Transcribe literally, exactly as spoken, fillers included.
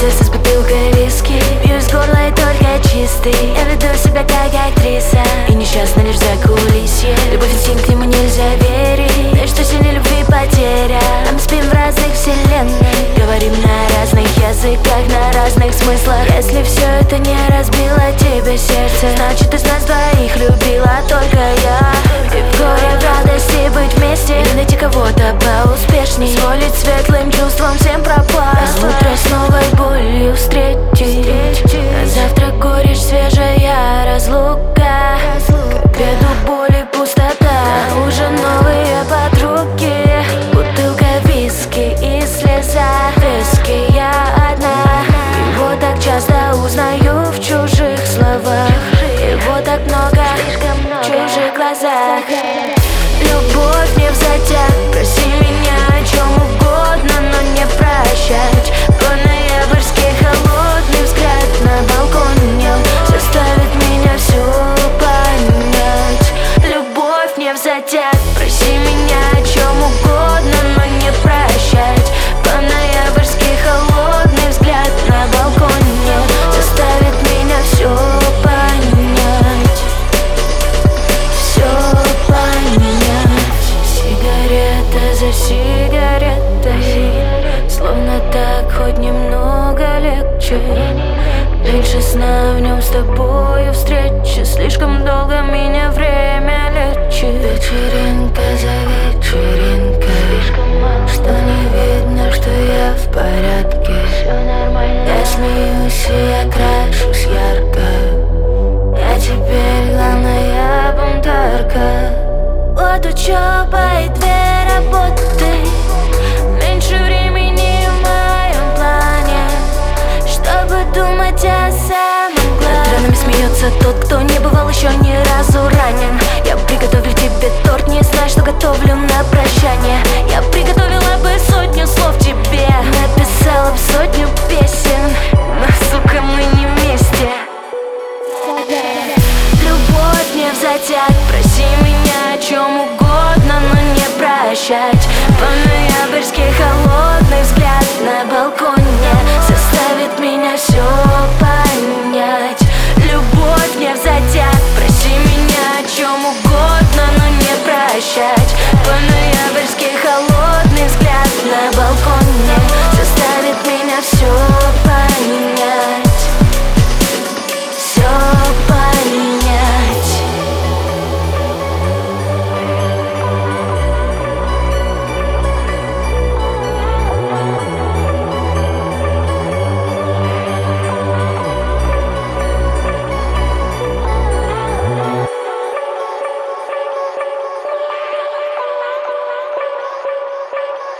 Принцесса с бутылкой виски, пью из горла и только чистый. Я веду себя как актриса и несчастна лишь за кулисье. Любовь инстинкт, к нему нельзя верить. Да что сильнее любви потеря. А мы спим в разных вселенных, говорим на разных языках, на разных смыслах. Если все это не разбило тебе сердце, значит из нас двоих любила только я. И в горе, в радости быть вместе, или найти кого-то поуспешней, позволить светлым чувствам всем пропасть, утро с новой болью встретить. А завтра горечь, свежая разлука, к обеду боль и пустота. Уже новые подруги, бутылка виски и слеза. Виски я одна, его так часто узнаю в чужих словах, его так много в чужих глазах. Любовь не взятя, проси меня о чем угодно, но не прощать. По-ноябрьски холодный взгляд на балконе заставит меня все понять. Любовь не взятя, проси меня о чем угодно, но не прощать. По-ноябрьски холодный взгляд на балконе заставит меня все понять. Все понять. Сигарета за сигаретой, словно так хоть немного легче. Меньше сна в нем с тобою встречи, слишком долго меня время лечит. Вечеринка за вечеринкой, что не видно, что я в порядке. Я смеюсь и я крашусь ярко, я теперь главная бунтарка. Вот учеба и две работы, меньше времени в моем плане, чтобы думать о самом главном. Над ранами смеется тот, кто не бывал еще ни разу ранен. Я приготовлю тебе торт, не знаю, что готовлю на